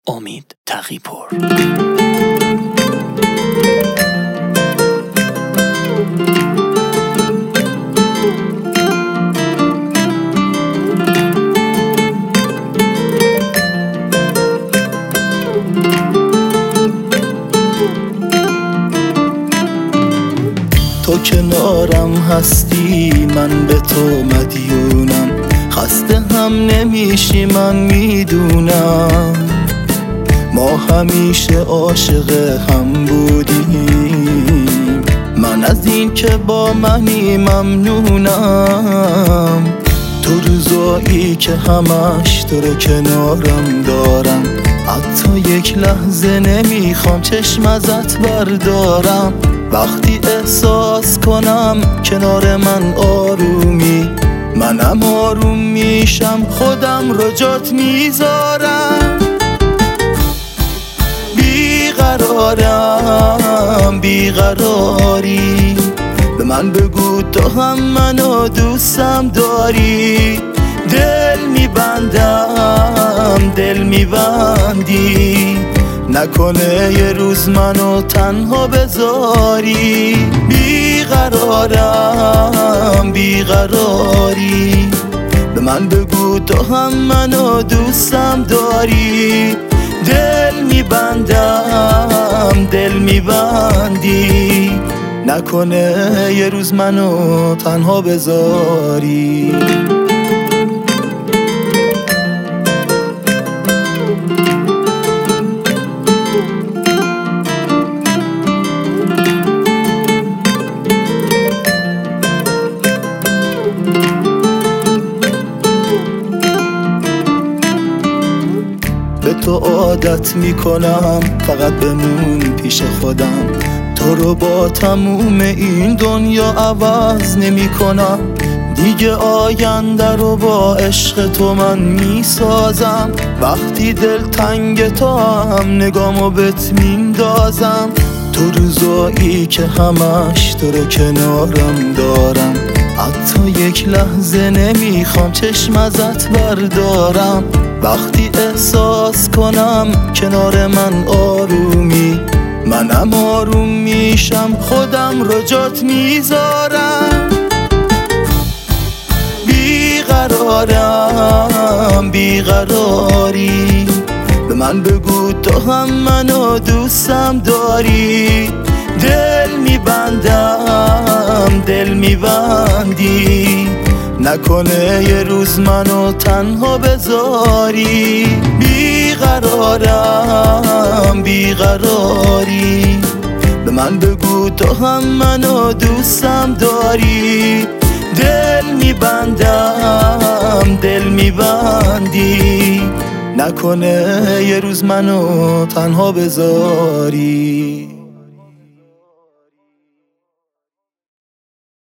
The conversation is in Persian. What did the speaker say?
امید تقی‌پور. تو کنارم هستی، من به تو مدیونم، خسته هم نمیشی من میدونم. ما همیشه عاشق هم بودیم، من از این که با منی ممنونم. تو روزایی که همش تو رو کنارم دارم، حتی یک لحظه نمیخوام چشم ازت بردارم. وقتی احساس کنم کنار من آرومی، منم آروم میشم، خودم رو جات میذارم. بیقرارم بیقراری، به من بگو تو هم منو دوستم داری. دل میبندم دل میبندی، نکنه یه روز منو تنها بذاری. بیقرارم بیقراری، به من بگو تو هم منو دوستم داری. دل میبندم دل میبندی، نکنه یه روز منو تنها بذاری. به تو عادت میکنم، فقط بمون پیش خودم. تو رو با تموم این دنیا عوض نمیکنم. دیگه آینده رو با عشق تو من میسازم. وقتی دل تنگ تو هم نگامو بهت میندازم. تو روزایی که همش تو رو کنارم دارم، حتی یک لحظه نمیخوام چشم ازت بردارم. وقتی احساس کنم کنار من آرومی، منم آروم میشم، خودم رو جات میذارم. بیقرارم بیقراری، به من بگو تو هم منو دوستم داری. دل میبندم دل میبندی، نکنه یه روز منو تنها بذاری. بیقرارم بیقراری، به من بگو تو هم منو دوستم داری. دل میبندم دل میبندی، نکنه یه روز منو تنها بذاری.